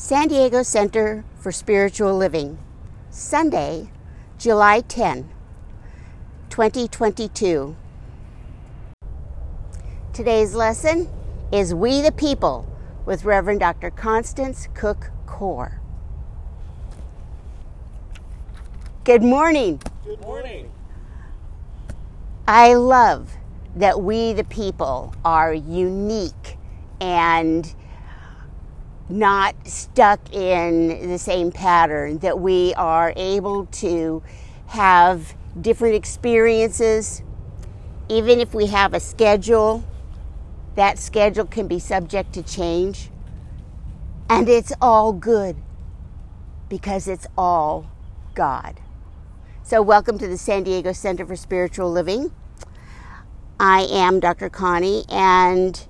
San Diego Center for Spiritual Living, Sunday, July 10, 2022. Today's lesson is We the People with Reverend Dr. Constance Cook Core. Good morning. Good morning. I love that we the people are unique and not stuck in the same pattern, that we are able to have different experiences. Even if we have a schedule, that schedule can be subject to change. And it's all good because it's all God. So welcome to the San Diego Center for Spiritual Living. I am Dr. Connie, and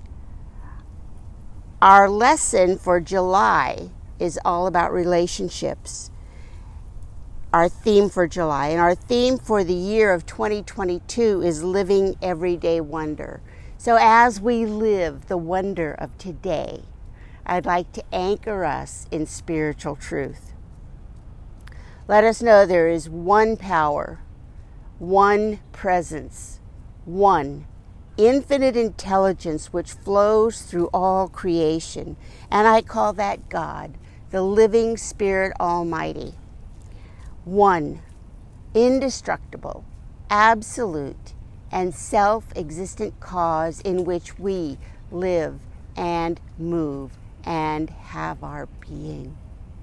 our lesson for July is all about relationships. Our theme for July, and our theme for the year of 2022 is Living Everyday Wonder. So as we live the wonder of today, I'd like to anchor us in spiritual truth. Let us know there is one power, one presence, one infinite intelligence which flows through all creation. And I call that God, the living Spirit Almighty. One, indestructible, absolute, and self-existent cause in which we live and move and have our being.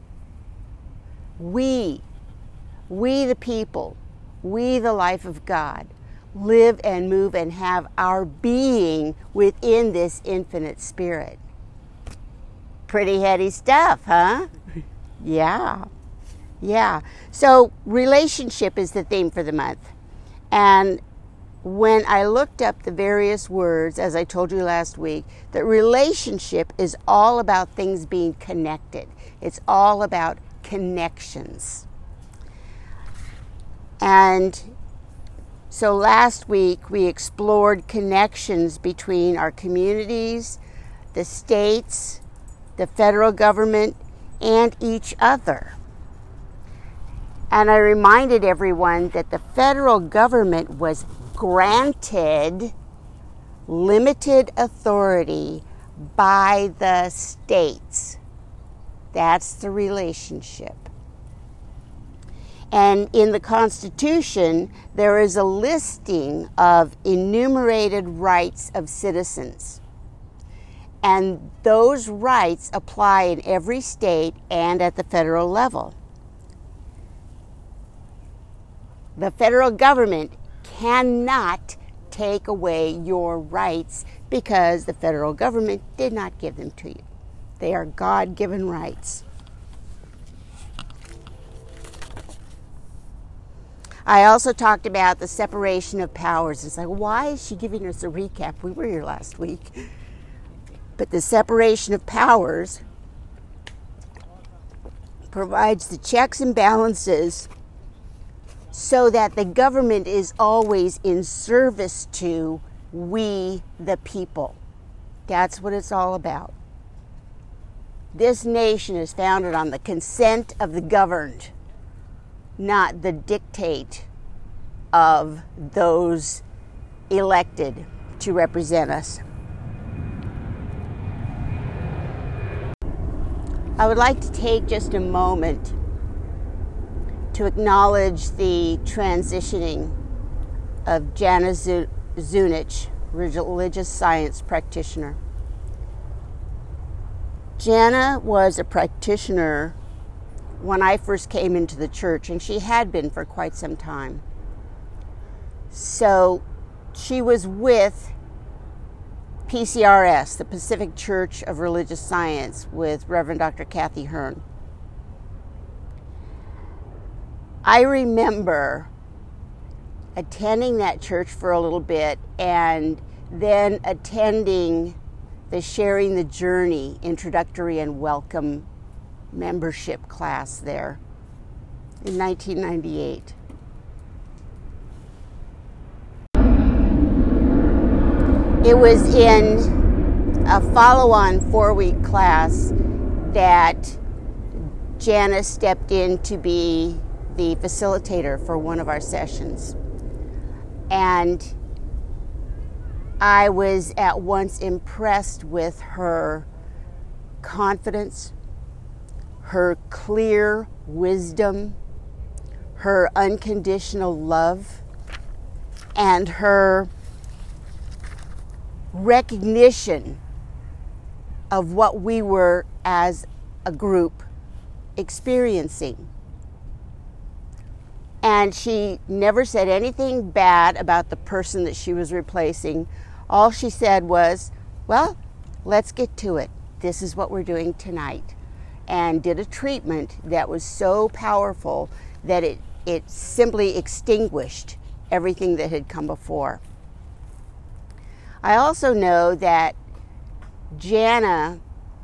We the people, we the life of God, live and move and have our being within this infinite spirit. Pretty heady stuff, huh? Yeah. So relationship is the theme for the month. And when I looked up the various words, as I told you last week, that relationship is all about things being connected. It's all about connections. And so last week we explored connections between our communities, the states, the federal government, and each other. And I reminded everyone that the federal government was granted limited authority by the states. That's the relationship. And in the Constitution, there is a listing of enumerated rights of citizens. And those rights apply in every state and at the federal level. The federal government cannot take away your rights because the federal government did not give them to you. They are God-given rights. I also talked about the separation of powers. It's like, why is she giving us a recap? We were here last week. But the separation of powers provides the checks and balances so that the government is always in service to we the people. That's what it's all about. This nation is founded on the consent of the governed, not the dictate of those elected to represent us. I would like to take just a moment to acknowledge the transitioning of Jana Zunich, religious science practitioner. Jana was a practitioner when I first came into the church, and she had been for quite some time. So she was with PCRS, the Pacific Church of Religious Science, with Reverend Dr. Kathy Hearn. I remember attending that church for a little bit and then attending the Sharing the Journey introductory and welcome membership class there in 1998. It was in a follow-on 4-week class that Jana stepped in to be the facilitator for one of our sessions. And I was at once impressed with her confidence, her clear wisdom, her unconditional love, and her recognition of what we were as a group experiencing. And she never said anything bad about the person that she was replacing. All she said was, well, let's get to it. This is what we're doing tonight. And did a treatment that was so powerful that it simply extinguished everything that had come before. I also know that Jana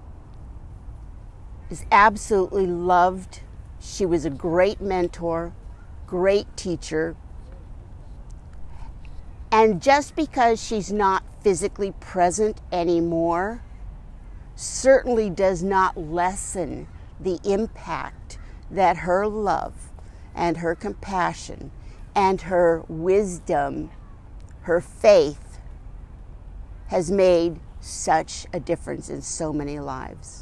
is absolutely loved. She was a great mentor, great teacher. And just because she's not physically present anymore certainly does not lessen the impact that her love and her compassion and her wisdom, her faith, has made such a difference in so many lives.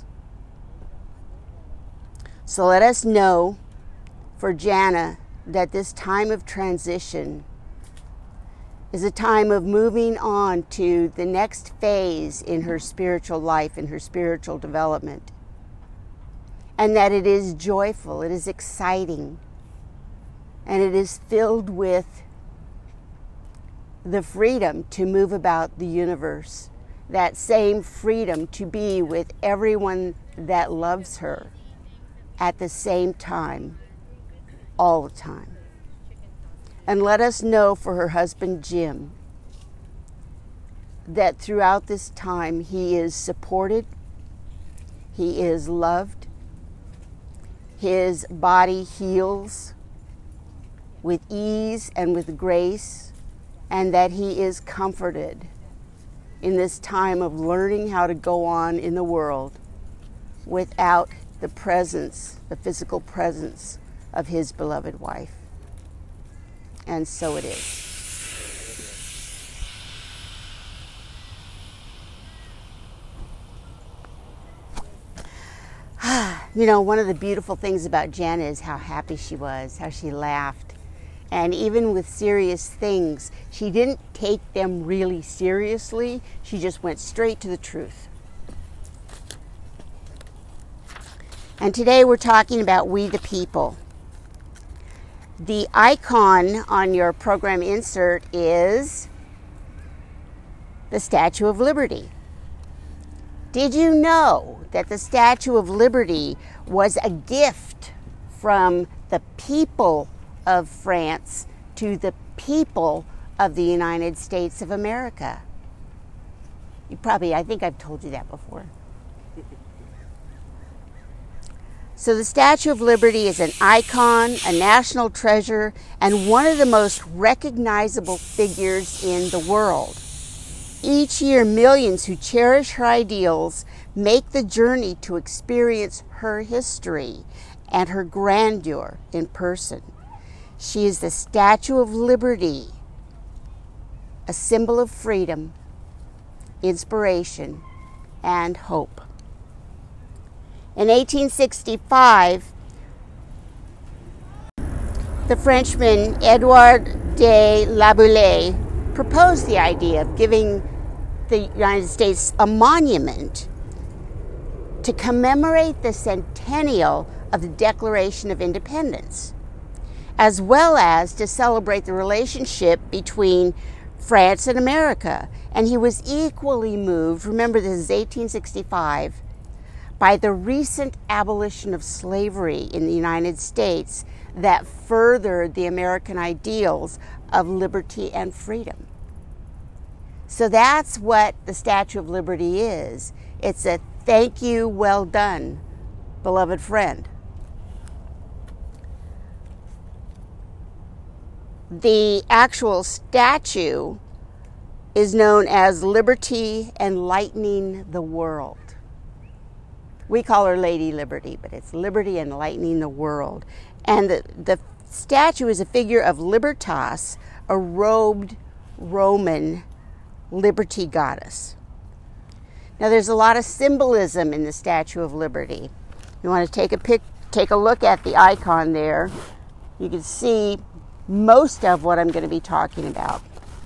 So let us know for Jana that this time of transition is a time of moving on to the next phase in her spiritual life, in her spiritual development. And that it is joyful, it is exciting, and it is filled with the freedom to move about the universe, that same freedom to be with everyone that loves her at the same time, all the time. And let us know for her husband, Jim, that throughout this time he is supported, he is loved, his body heals with ease and with grace, and that he is comforted in this time of learning how to go on in the world without the presence, the physical presence of his beloved wife. And so it is. You know, one of the beautiful things about Jana is how happy she was, how she laughed. And even with serious things, she didn't take them really seriously. She just went straight to the truth. And today we're talking about We the People. The icon on your program insert is the Statue of Liberty. Did you know that the Statue of Liberty was a gift from the people of France to the people of the United States of America? I think I've told you that before. So the Statue of Liberty is an icon, a national treasure, and one of the most recognizable figures in the world. Each year, millions who cherish her ideals make the journey to experience her history and her grandeur in person. She is the Statue of Liberty, a symbol of freedom, inspiration, and hope. In 1865, the Frenchman Edouard de Laboulaye proposed the idea of giving the United States a monument to commemorate the centennial of the Declaration of Independence, as well as to celebrate the relationship between France and America. And he was equally moved, remember this is 1865, by the recent abolition of slavery in the United States that furthered the American ideals of liberty and freedom. So that's what the Statue of Liberty is. It's a thank you, well done, beloved friend. The actual statue is known as Liberty Enlightening the World. We call her Lady Liberty, but it's Liberty Enlightening the World. And the statue is a figure of Libertas, a robed Roman liberty goddess. Now there's a lot of symbolism in the Statue of Liberty. You want to take a look at the icon there. You can see most of what I'm going to be talking about.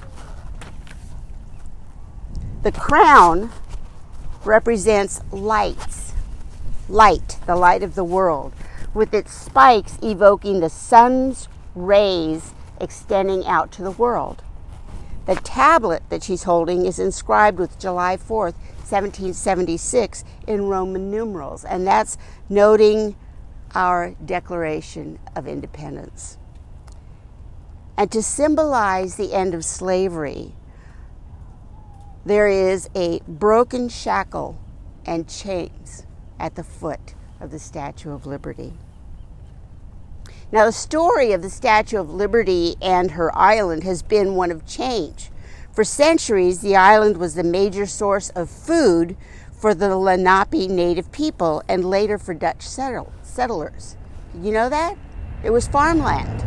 The crown represents lights. Light, the light of the world, with its spikes evoking the sun's rays extending out to the world. The tablet that she's holding is inscribed with July 4th, 1776 in Roman numerals, and that's noting our Declaration of Independence. And to symbolize the end of slavery, there is a broken shackle and chains at the foot of the Statue of Liberty. Now, the story of the Statue of Liberty and her island has been one of change. For centuries, the island was the major source of food for the Lenape native people and later for Dutch settlers. Did you know that? It was farmland.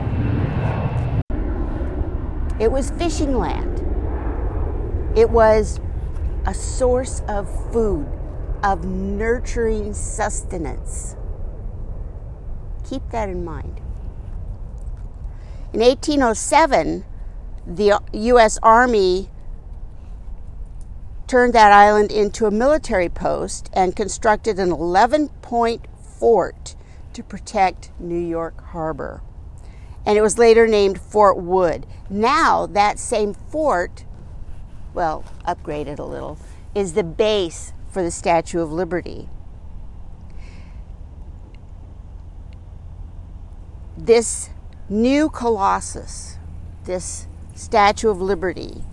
It was fishing land. It was a source of food, of nurturing sustenance. Keep that in mind. In 1807, the U.S. Army turned that island into a military post and constructed an 11-point fort to protect New York Harbor. And it was later named Fort Wood. Now that same fort, well, upgraded a little, is the base for the Statue of Liberty. This new Colossus, this Statue of Liberty,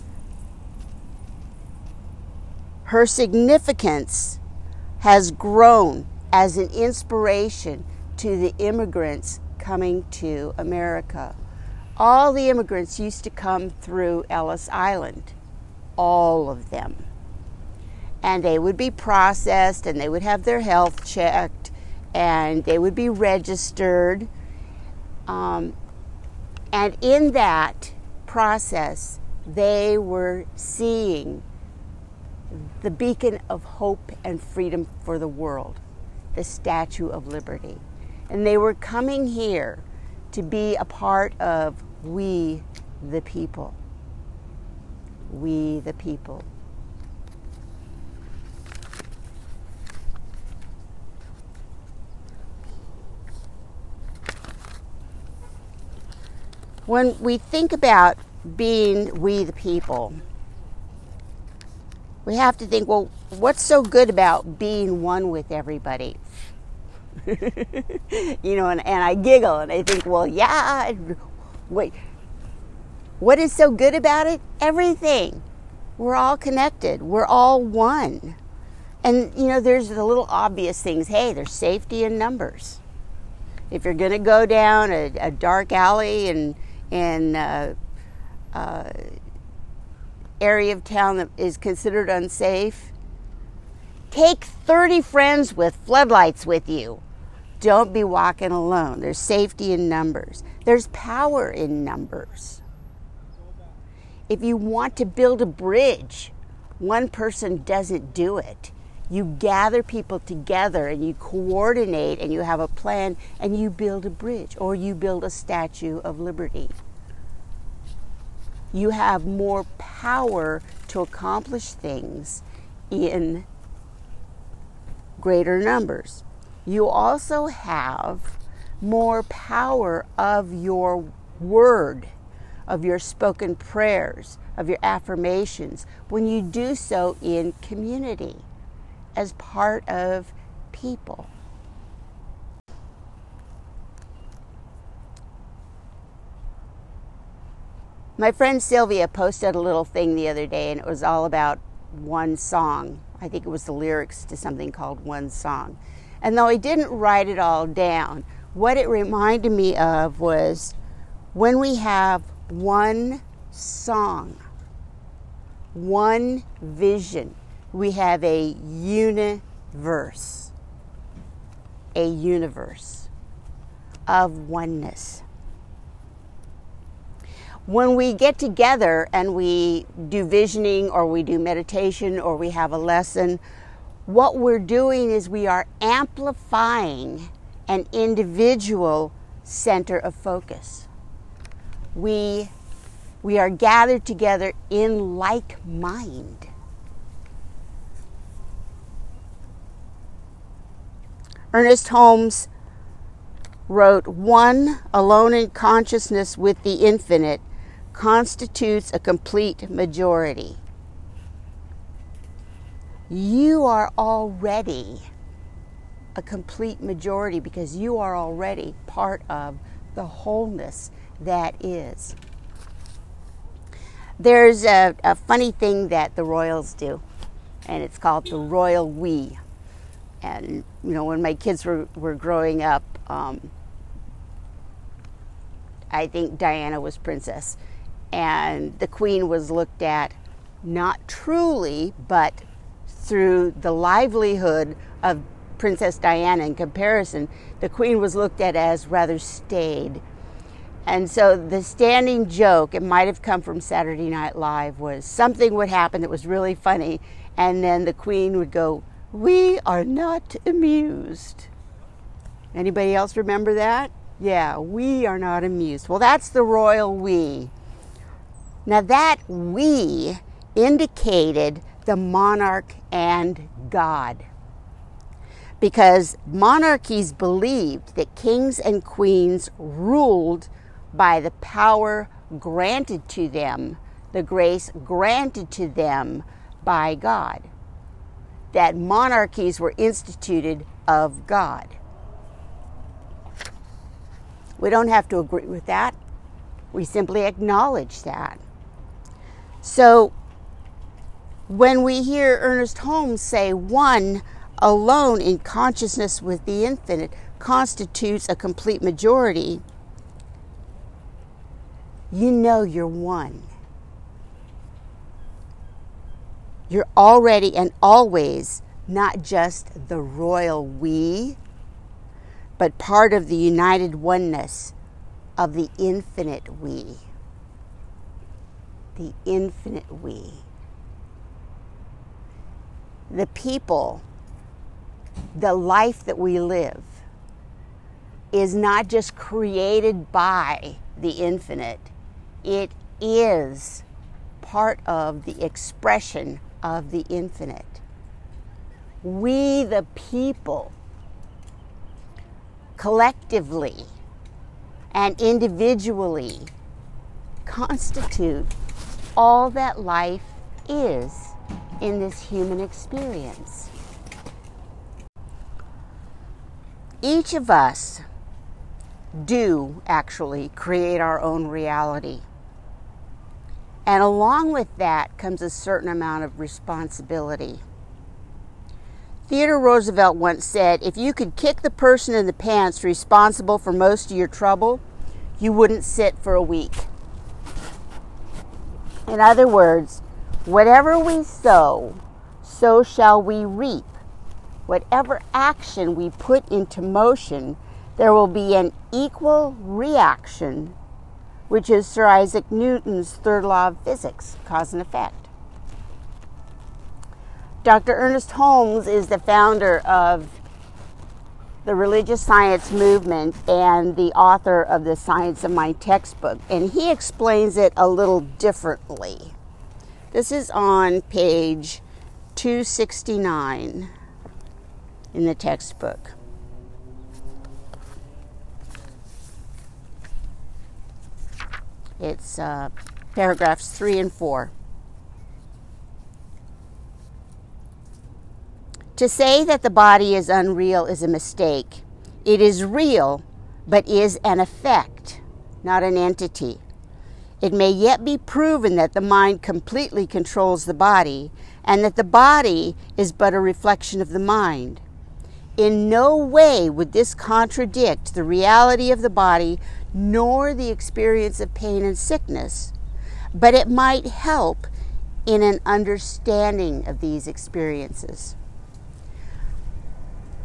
her significance has grown as an inspiration to the immigrants coming to America. All the immigrants used to come through Ellis Island, all of them. And they would be processed, and they would have their health checked, and they would be registered. And in that process, they were seeing the beacon of hope and freedom for the world, the Statue of Liberty. And they were coming here to be a part of we the people. We the people. When we think about being we the people, we have to think, well, what's so good about being one with everybody? You know, and I giggle and I think, well, yeah, wait, what is so good about it? Everything. We're all connected. We're all one. And, you know, there's the little obvious things. Hey, there's safety in numbers. If you're going to go down a dark alley and area of town that is considered unsafe, take 30 friends with floodlights with you. Don't be walking alone. There's safety in numbers. There's power in numbers. If you want to build a bridge, one person doesn't do it. You gather people together and you coordinate and you have a plan and you build a bridge or you build a Statue of Liberty. You have more power to accomplish things in greater numbers. You also have more power of your word, of your spoken prayers, of your affirmations, when you do so in community, as part of people. My friend Sylvia posted a little thing the other day, and it was all about one song. I think it was the lyrics to something called One Song. And though I didn't write it all down, what it reminded me of was when we have one song, one vision, we have a unity verse, a universe of oneness. When we get together and we do visioning or we do meditation or we have a lesson, what we're doing is we are amplifying an individual center of focus. We are gathered together in like mind. Ernest Holmes wrote, "One alone in consciousness with the infinite constitutes a complete majority." You are already a complete majority because you are already part of the wholeness that is. There's a funny thing that the royals do, and it's called the royal we. And, when my kids were growing up, I think Diana was princess. And the queen was looked at not truly, but through the livelihood of Princess Diana in comparison, the queen was looked at as rather staid. And so the standing joke, it might have come from Saturday Night Live, was something would happen that was really funny, and then the queen would go, "We are not amused." Anybody else remember that? Yeah, we are not amused. Well, that's the royal we. Now that we indicated the monarch and God, because monarchies believed that kings and queens ruled by the power granted to them, the grace granted to them by God, that monarchies were instituted of God. We don't have to agree with that. We simply acknowledge that. So when we hear Ernest Holmes say, "One alone in consciousness with the infinite constitutes a complete majority," you know you're one. You're already and always not just the royal we, but part of the united oneness of the infinite we. The infinite we. The people, the life that we live, is not just created by the infinite. It is part of the expression of the infinite. We, the people, collectively and individually, constitute all that life is in this human experience. Each of us do actually create our own reality. And along with that comes a certain amount of responsibility. Theodore Roosevelt once said, "If you could kick the person in the pants responsible for most of your trouble, you wouldn't sit for a week." In other words, whatever we sow, so shall we reap. Whatever action we put into motion, there will be an equal reaction, which is Sir Isaac Newton's third law of physics, cause and effect. Dr. Ernest Holmes is the founder of the religious science movement and the author of the Science of Mind textbook, and he explains it a little differently. This is on page 269 in the textbook. It's paragraphs 3 and 4. To say that the body is unreal is a mistake. It is real, but is an effect, not an entity. It may yet be proven that the mind completely controls the body, and that the body is but a reflection of the mind. In no way would this contradict the reality of the body, nor the experience of pain and sickness, but it might help in an understanding of these experiences.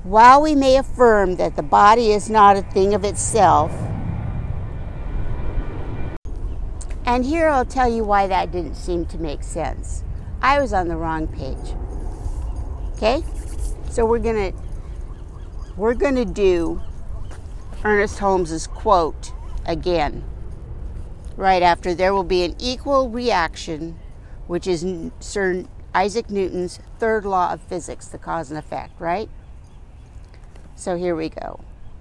While we may affirm that the body is not a thing of itself, and here I'll tell you why that didn't seem to make sense. I was on the wrong page. Okay? So we're gonna do Ernest Holmes's quote again. Right after, there will be an equal reaction, which is Sir Isaac Newton's third law of physics, the cause and effect, right? So here we go.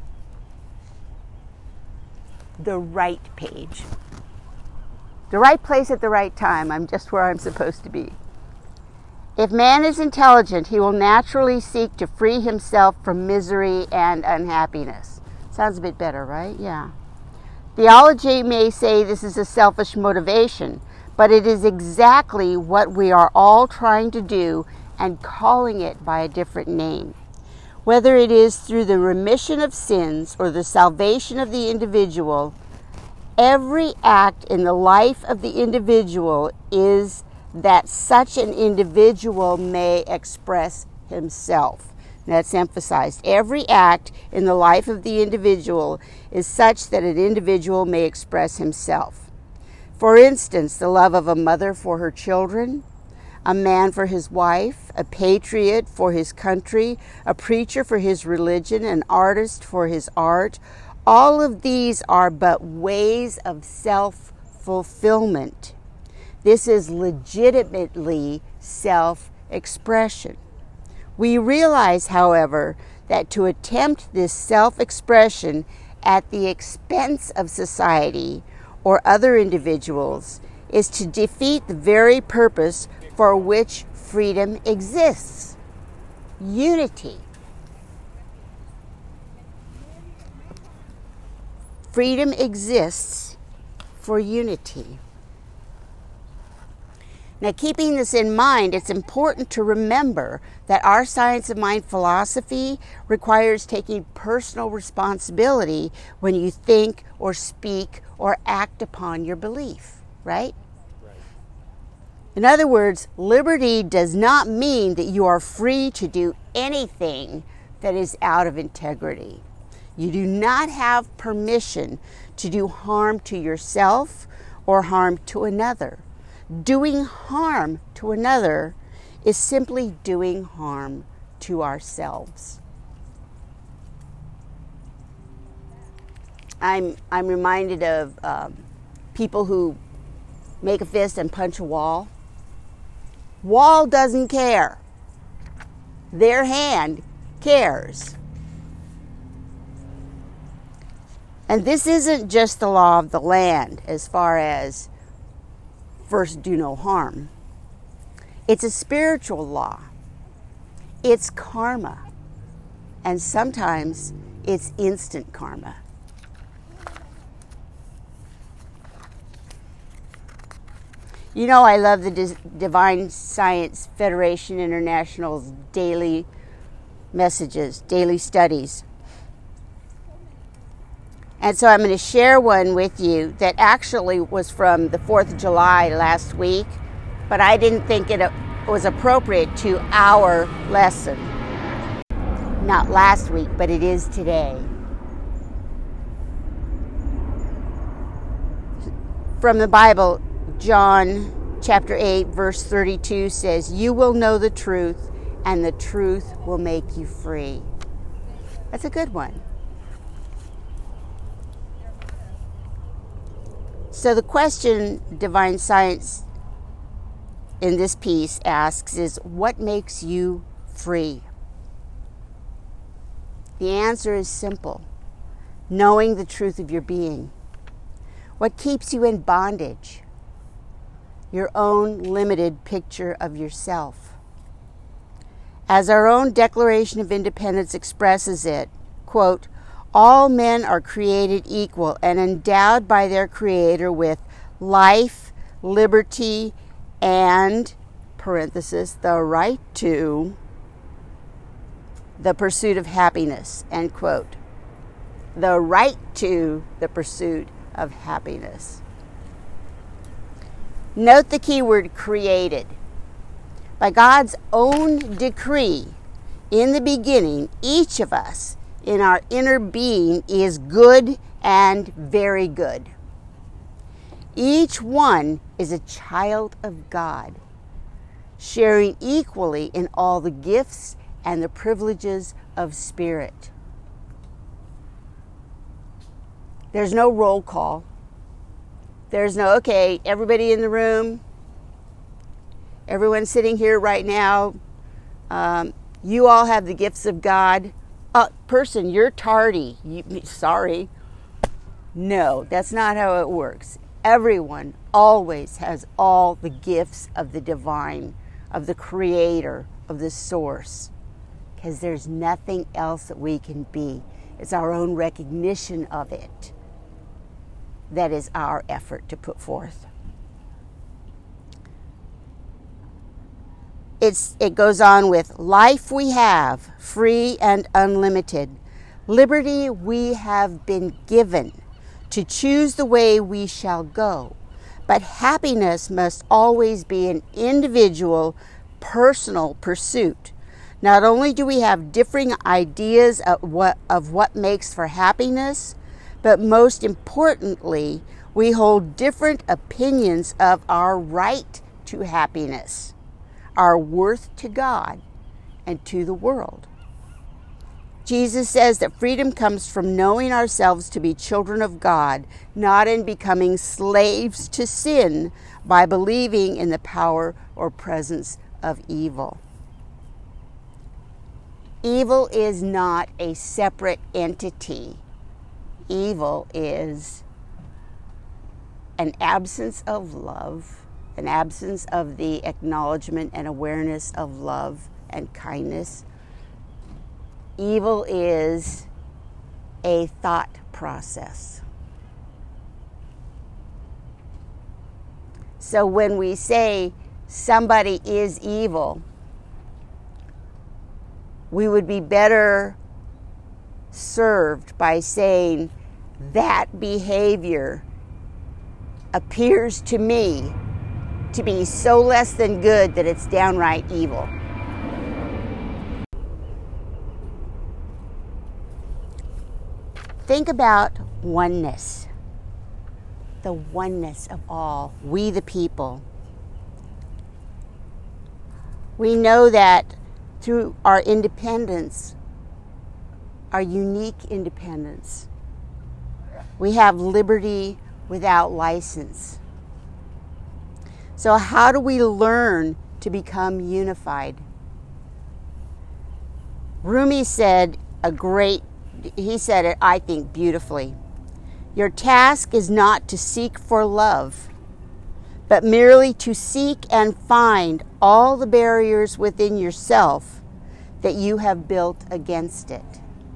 The right page. The right place at the right time. I'm just where I'm supposed to be. If man is intelligent, he will naturally seek to free himself from misery and unhappiness. Sounds a bit better, right? Yeah. Theology may say this is a selfish motivation, but it is exactly what we are all trying to do and calling it by a different name. Whether it is through the remission of sins or the salvation of the individual, every act in the life of the individual is that such an individual may express himself. That's emphasized. Every act in the life of the individual is such that an individual may express himself. For instance, the love of a mother for her children, a man for his wife, a patriot for his country, a preacher for his religion, an artist for his art. All of these are but ways of self-fulfillment. This is legitimately self-expression. We realize, however, that to attempt this self-expression at the expense of society or other individuals is to defeat the very purpose for which freedom exists: unity. Freedom exists for unity. Now, keeping this in mind, it's important to remember that our science of mind philosophy requires taking personal responsibility when you think or speak or act upon your belief, right? In other words, liberty does not mean that you are free to do anything that is out of integrity. You do not have permission to do harm to yourself or harm to another. Doing harm to another is simply doing harm to ourselves. I'm reminded of people who make a fist and punch a wall. Wall doesn't care. Their hand cares. And this isn't just the law of the land as far as first do no harm. It's a spiritual law. It's karma. And sometimes it's instant karma. You know, I love the Divine Science Federation International's daily messages, daily studies. And so I'm going to share one with you that actually was from the 4th of July last week, but I didn't think it was appropriate to our lesson. Not last week, but it is today. From the Bible, John chapter 8, verse 32 says, "You will know the truth, and the truth will make you free." That's a good one. So the question Divine Science in this piece asks is, what makes you free? The answer is simple: knowing the truth of your being. What keeps you in bondage? Your own limited picture of yourself. As our own Declaration of Independence expresses it, quote, "All men are created equal and endowed by their Creator with life, liberty, and, parenthesis, the right to the pursuit of happiness," end quote. The right to the pursuit of happiness. Note the key word created. By God's own decree, in the beginning, each of us in our inner being is good and very good. Each one is a child of God, sharing equally in all the gifts and the privileges of spirit. There's no roll call. There's no, okay, everybody in the room, everyone sitting here right now, you all have the gifts of God. Person, you're tardy. Sorry. No, that's not how it works. Everyone always has all the gifts of the divine, of the creator, of the source, because there's nothing else that we can be. It's our own recognition of it that is our effort to put forth. It goes on with, life we have, free and unlimited. Liberty we have been given to choose the way we shall go. But happiness must always be an individual, personal pursuit. Not only do we have differing ideas of what makes for happiness, but most importantly, we hold different opinions of our right to happiness, our worth to God and to the world. Jesus says that freedom comes from knowing ourselves to be children of God, not in becoming slaves to sin by believing in the power or presence of evil. Evil is not a separate entity. Evil is an absence of love, an absence of the acknowledgement and awareness of love and kindness. Evil is a thought process. So when we say somebody is evil, we would be better served by saying that behavior appears to me to be so less than good that it's downright evil. Think about oneness, the oneness of all, we the people. We know that through our independence, our unique independence, we have liberty without license. So how do we learn to become unified? Rumi said he said it, I think, beautifully. Your task is not to seek for love, but merely to seek and find all the barriers within yourself that you have built against it.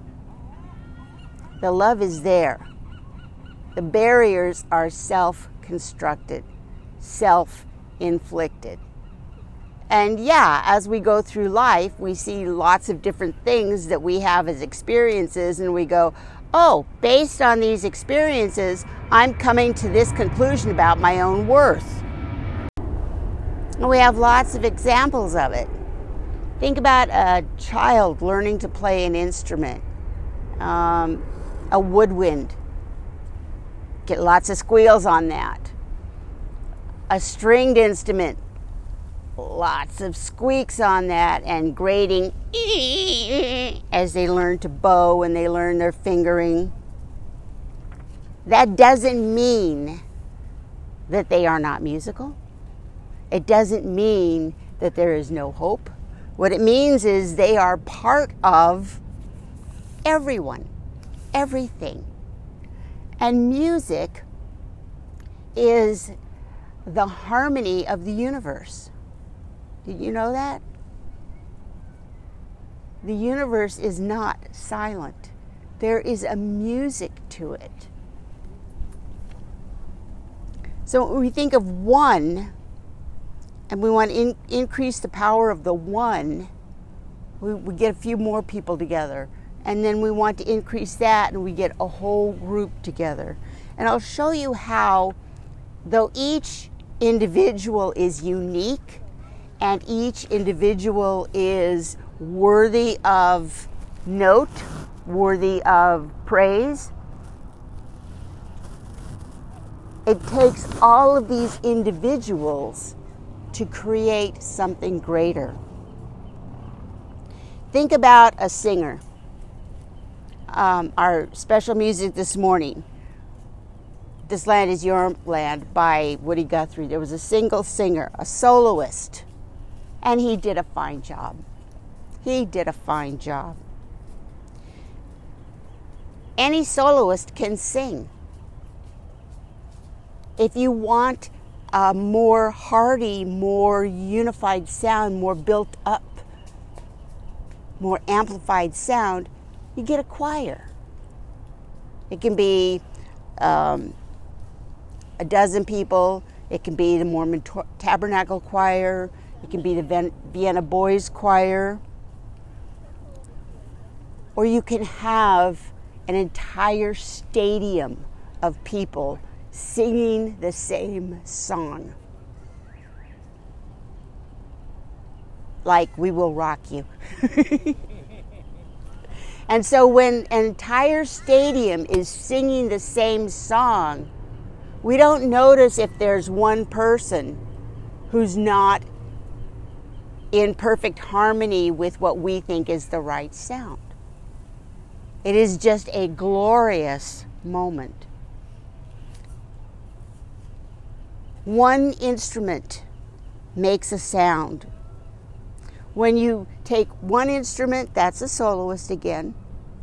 The love is there. The barriers are self-constructed, self-inflicted. And yeah, as we go through life, we see lots of different things that we have as experiences, and we go, oh, based on these experiences, I'm coming to this conclusion about my own worth. And we have lots of examples of it. Think about a child learning to play an instrument, a woodwind. Get lots of squeals on that. A stringed instrument, lots of squeaks on that, and grating as they learn to bow and they learn their fingering. That doesn't mean that they are not musical. It doesn't mean that there is no hope. What it means is they are part of everyone, everything. And music is the harmony of the universe. Did you know that? The universe is not silent. There is a music to it. So when we think of one, and we want to increase the power of the one, we get a few more people together. And then we want to increase that, and we get a whole group together. And I'll show you how, though each individual is unique, and each individual is worthy of note, worthy of praise. It takes all of these individuals to create something greater. Think about a singer. Our special music this morning, This Land Is Your Land by Woody Guthrie. There was a single singer, a soloist, and he did a fine job. He did a fine job. Any soloist can sing. If you want a more hearty, more unified sound, more built up, more amplified sound, you get a choir. It can be a dozen people. It can be the Mormon Tabernacle Choir. It can be the Vienna Boys Choir. Or you can have an entire stadium of people singing the same song. Like We Will Rock You. And so when an entire stadium is singing the same song, we don't notice if there's one person who's not in perfect harmony with what we think is the right sound. It is just a glorious moment. One instrument makes a sound. When you take one instrument, that's a soloist again,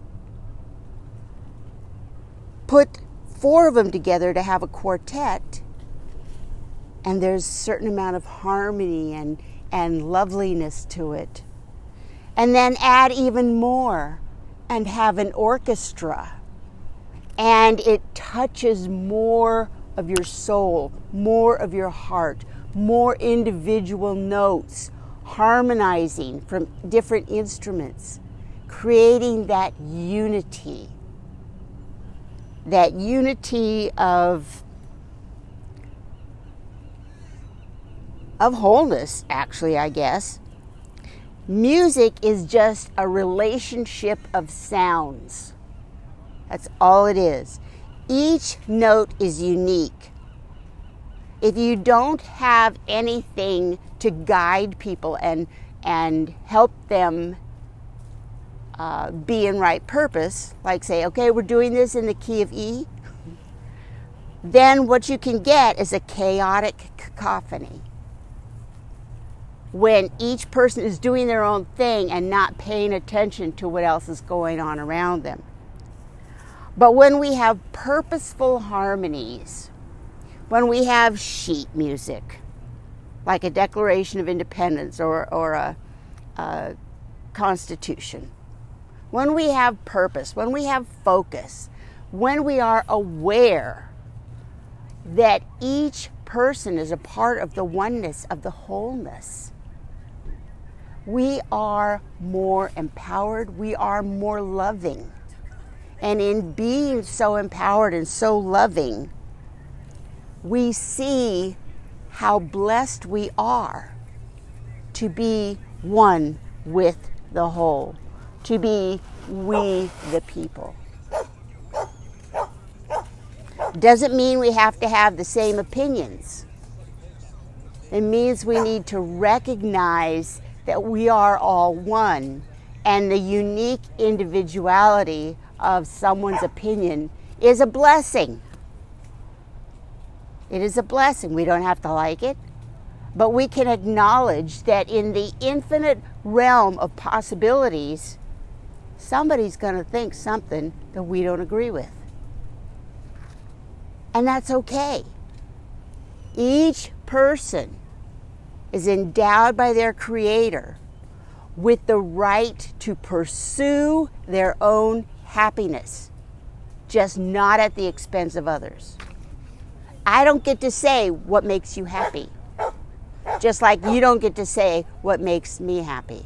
put 4 of them together to have a quartet, and there's a certain amount of harmony and loveliness to it. And then add even more and have an orchestra, and it touches more of your soul, more of your heart, more individual notes, harmonizing from different instruments, creating that unity of wholeness, actually, I guess. Music is just a relationship of sounds. That's all it is. Each note is unique. If you don't have anything to guide people and help them be in right purpose, like say, okay, we're doing this in the key of E, then what you can get is a chaotic cacophony. When each person is doing their own thing and not paying attention to what else is going on around them. But when we have purposeful harmonies, when we have sheet music, like a Declaration of Independence or a Constitution, when we have purpose, when we have focus, when we are aware that each person is a part of the oneness, of the wholeness, we are more empowered, we are more loving. And in being so empowered and so loving, we see how blessed we are to be one with the whole, to be we the people. Doesn't mean we have to have the same opinions. It means we need to recognize that we are all one, and the unique individuality of someone's opinion is a blessing. It is a blessing. We don't have to like it, but we can acknowledge that in the infinite realm of possibilities, somebody's going to think something that we don't agree with. And that's okay. Each person is endowed by their Creator with the right to pursue their own happiness, just not at the expense of others. I don't get to say what makes you happy, just like you don't get to say what makes me happy.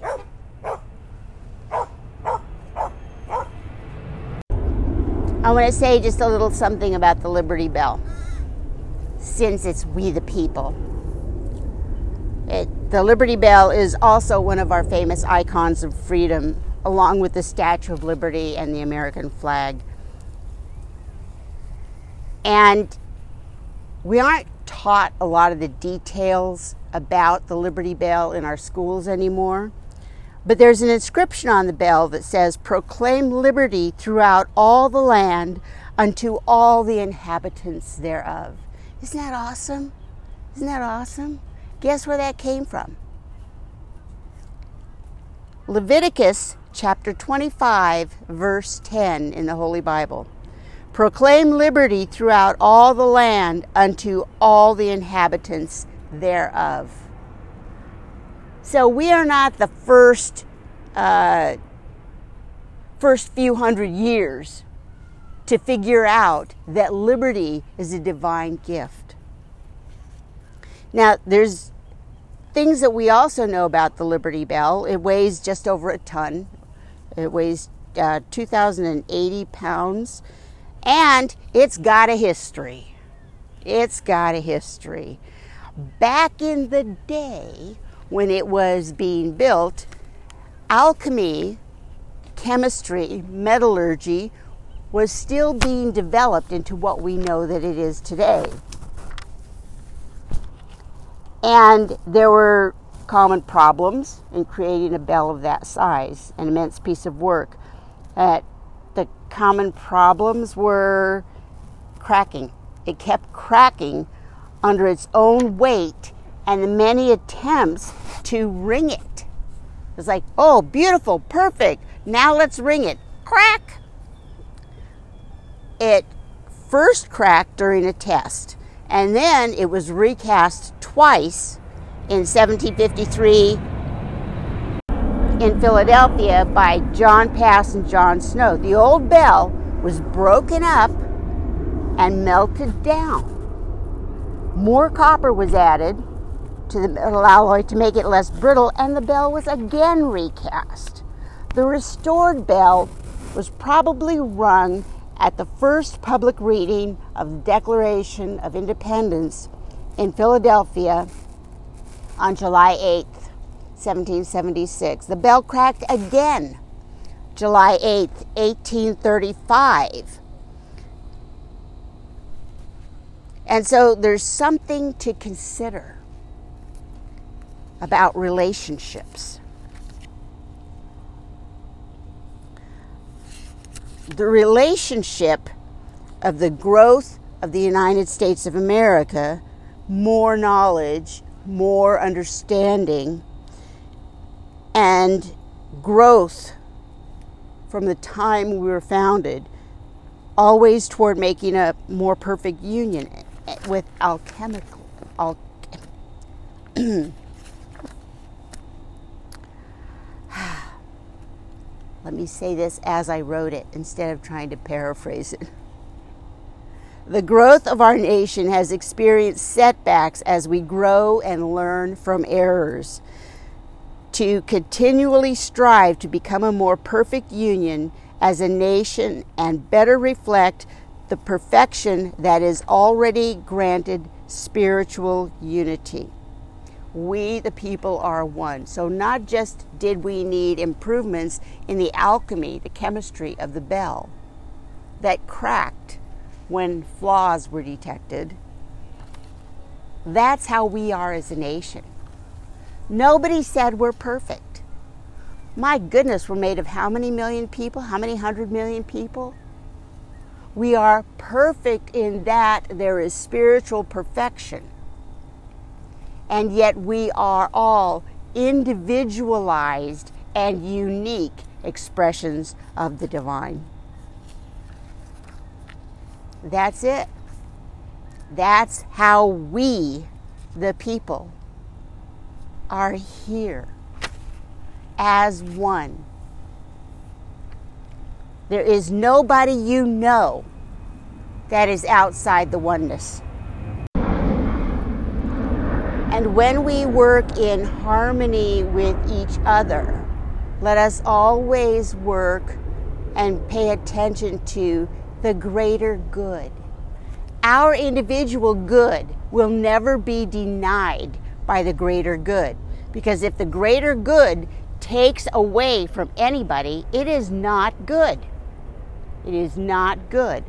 I want to say just a little something about the Liberty Bell, since it's we the people. The Liberty Bell is also one of our famous icons of freedom, along with the Statue of Liberty and the American flag. And we aren't taught a lot of the details about the Liberty Bell in our schools anymore. But there's an inscription on the bell that says, "Proclaim liberty throughout all the land unto all the inhabitants thereof." Isn't that awesome? Isn't that awesome? Guess where that came from? Leviticus chapter 25, verse 10 in the Holy Bible. "Proclaim liberty throughout all the land unto all the inhabitants thereof." So we are not the first few hundred years to figure out that liberty is a divine gift. Now, there's things that we also know about the Liberty Bell. It weighs just over a ton. It weighs 2,080 pounds. And it's got a history. It's got a history. Back in the day, when it was being built, alchemy, chemistry, metallurgy was still being developed into what we know that it is today. And there were common problems in creating a bell of that size, an immense piece of work. The common problems were cracking. It kept cracking under its own weight and the many attempts to ring it. It's like, oh, beautiful, perfect. Now let's ring it. Crack! It first cracked during a test, and then it was recast twice in 1753 in Philadelphia by John Pass and John Snow. The old bell was broken up and melted down. More copper was added to the metal alloy to make it less brittle, and the bell was again recast. The restored bell was probably rung at the first public reading of the Declaration of Independence in Philadelphia on July 8th, 1776. The bell cracked again July 8th, 1835. And so there's something to consider about relationships. The relationship of the growth of the United States of America, more knowledge, more understanding, and growth from the time we were founded, always toward making a more perfect union with Let me say this as I wrote it instead of trying to paraphrase it. The growth of our nation has experienced setbacks as we grow and learn from errors. To continually strive to become a more perfect union as a nation and better reflect the perfection that is already granted spiritual unity. We, the people, are one. So not just did we need improvements in the alchemy, the chemistry of the bell that cracked when flaws were detected. That's how we are as a nation. Nobody said we're perfect. My goodness, we're made of how many million people? How many 100 million people? We are perfect in that there is spiritual perfection. And yet we are all individualized and unique expressions of the divine. That's it. That's how we, the people, are here as one. There is nobody you know that is outside the oneness. And when we work in harmony with each other, let us always work and pay attention to the greater good. Our individual good will never be denied by the greater good. Because if the greater good takes away from anybody, it is not good. It is not good.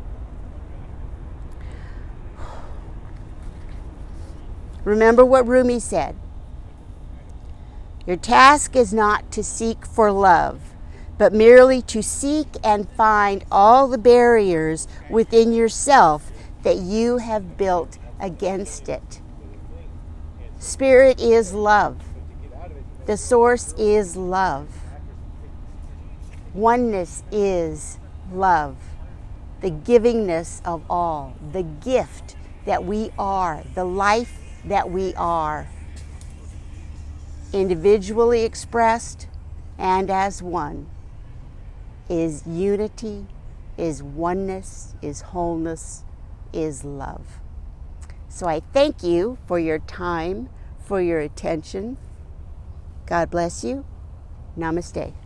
Remember what Rumi said. Your task is not to seek for love, but merely to seek and find all the barriers within yourself that you have built against it. Spirit is love. The source is love. Oneness is love. The givingness of all. The gift that we are. The life that we are. Individually expressed and as one, is unity, is oneness, is wholeness, is love. So I thank you for your time, for your attention. God bless you. Namaste.